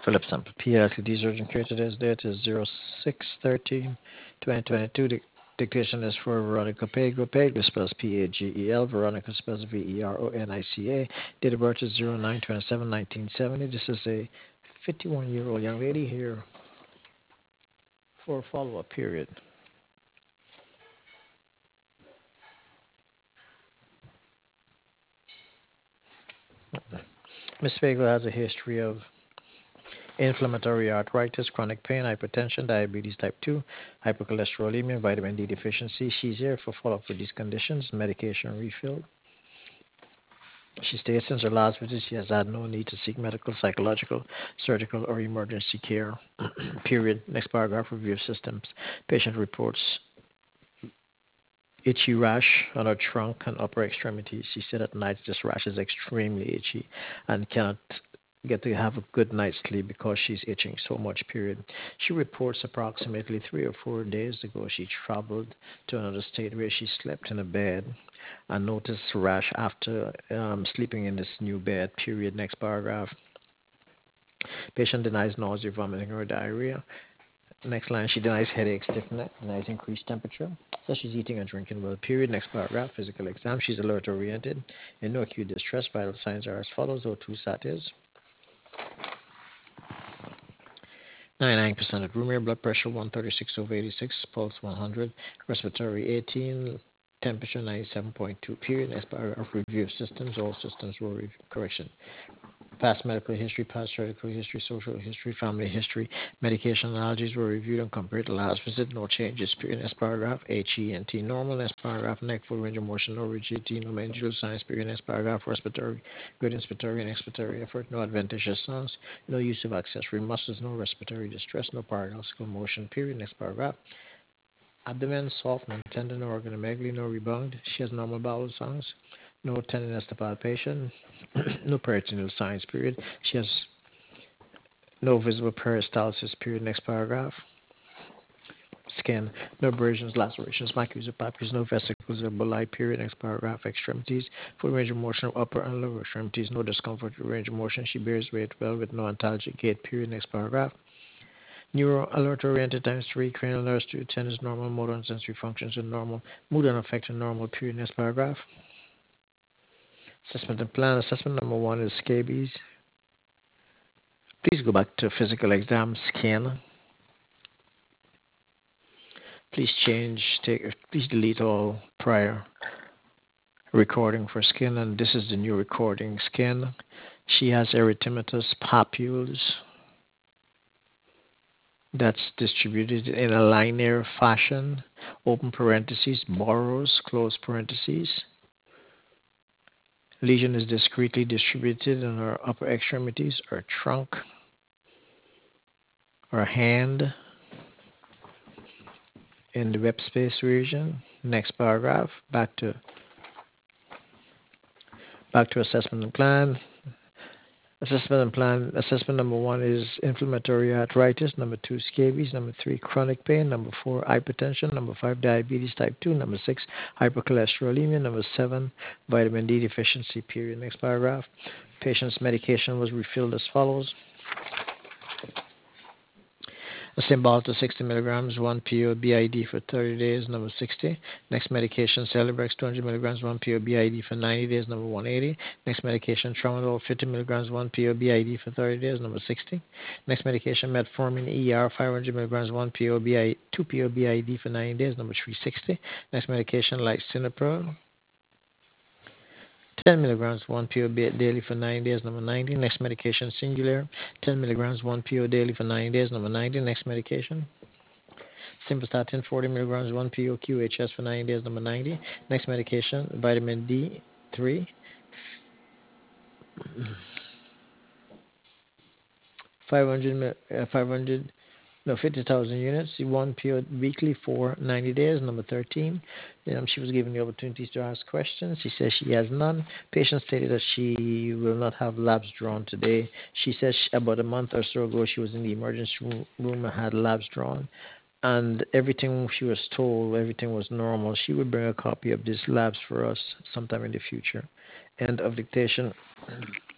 Philip Sample P. LTD's urgent care today's date is 06/13/2022. Dictation is for Veronica Pagel. Pagel spells Pagel. Veronica spells Veronica. Date of birth is 09/27/1970. This is a 51-year-old young lady here for a follow-up period. Miss Pagel has a history of inflammatory arthritis, chronic pain, hypertension, diabetes type 2, hypercholesterolemia, vitamin D deficiency. She's here for follow-up for these conditions, medication refill. She states since her last visit, she has had no need to seek medical, psychological, surgical, or emergency care. Period. Next paragraph, review of systems. Patient reports itchy rash on her trunk and upper extremities. She said at night this rash is extremely itchy and cannot get to have a good night's sleep because she's itching so much, period. She reports approximately 3 or 4 days ago she traveled to another state where she slept in a bed and noticed rash after sleeping in this new bed, period. Next paragraph. Patient denies nausea, vomiting, or diarrhea. Next line, she denies headache, stiffness, denies increased temperature. Says she's eating and drinking well, period. Next paragraph, physical exam. She's alert oriented. In no acute distress. Vital signs are as follows. O2 sat is 99% at room air, blood pressure 136/86, pulse 100, respiratory 18, temperature 97.2, period. Next paragraph, review of systems. All systems were correction. Past medical history, past surgical history, social history, family history, medication allergies were reviewed and compared to last visit. No changes. Period. Next paragraph. HENT normal. Next paragraph. Neck full range of motion. No rigidity. No mandibular signs. Period. Next paragraph. Respiratory. Good inspiratory and expiratory effort. No adventitious sounds. No use of accessory muscles. No respiratory distress. No paradoxical motion. Period. Next paragraph. Abdomen soft, non tender, no organomegaly, no rebound. She has normal bowel sounds. No tenderness to palpation. No peritoneal signs, period. She has no visible peristalsis, period. Next paragraph. Skin, no abrasions, lacerations, macules or papules, no vesicles or bulli, period. Next paragraph. Extremities, full range of motion of upper and lower extremities, no discomfort or range of motion. She bears weight well with no antalgic gait, period. Next paragraph. Neuro alert oriented times 3, cranial nerves 2 to 10 is normal, motor and sensory functions are normal, mood unaffected normal, period. Next paragraph. Assessment and plan. Assessment number 1 is scabies. Please go back to physical exam scan. Please please delete all prior recording for skin, and this is the new recording skin. She has erythematous papules that's distributed in a linear fashion, open parentheses, boros, close parentheses. Lesion is discretely distributed in her upper extremities, her trunk, her hand, in the web space region. Next paragraph, back to assessment and plan. Assessment and plan. Assessment number 1 is inflammatory arthritis. Number 2, scabies. Number 3, chronic pain. Number 4, hypertension. Number 5, diabetes type 2. Number 6, hypercholesterolemia. Number 7, vitamin D deficiency, period. Next paragraph. Patient's medication was refilled as follows. Cymbalta 60 milligrams, 1 PO BID for 30 days, number 60. Next medication, Celebrex 200 milligrams, 1 PO BID for 90 days, number 180. Next medication, Tramadol 50 milligrams, 1 PO BID for 30 days, number 60. Next medication, Metformin ER 500 milligrams, 1 PO BID, 2 PO BID for 90 days, number 360. Next medication, Lisinopril 10 milligrams, 1 PO daily for 9 days, number 90. Next medication, Singular, 10 milligrams, 1 PO daily for 9 days, number 90. Next medication, Simvastatin, 40 milligrams, 1 PO QHS for 9 days, number 90. Next medication, vitamin D3, 50,000 units, 1 PO weekly for 90 days, number 13. She was given the opportunities to ask questions. She says she has none. Patient stated that she will not have labs drawn today. She says about a month or so ago she was in the emergency room and had labs drawn. And everything she was told, everything was normal. She would bring a copy of these labs for us sometime in the future. End of dictation.